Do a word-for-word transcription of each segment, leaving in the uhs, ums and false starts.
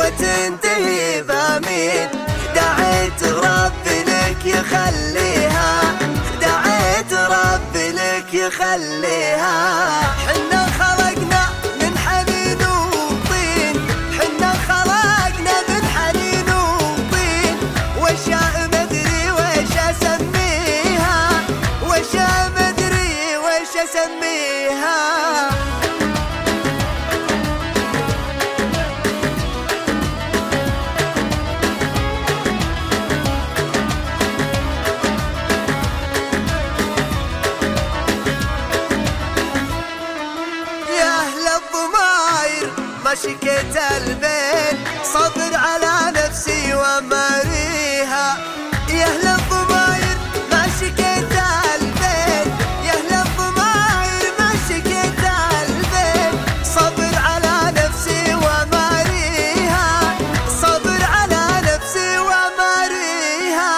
وتنتهي بامين. دعيت ربي لك يخليها، دعيت ربي لك يخليها. حنا خلقنا من حنين وطين، حنا خلقنا من حنين وطين. واشياء مدري وش اسميها، واشياء مدري وش اسميها. شكيت البين صبر على نفسي وماريها. يا اهل الضماير ما شكيت البين، يا اهل الضماير ما شكيت البين. صبر على نفسي وماريها، صبر على نفسي وماريها.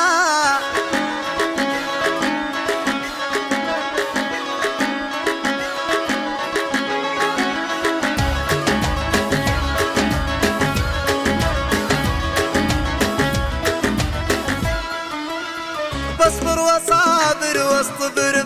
بصبر وصابر واصطبر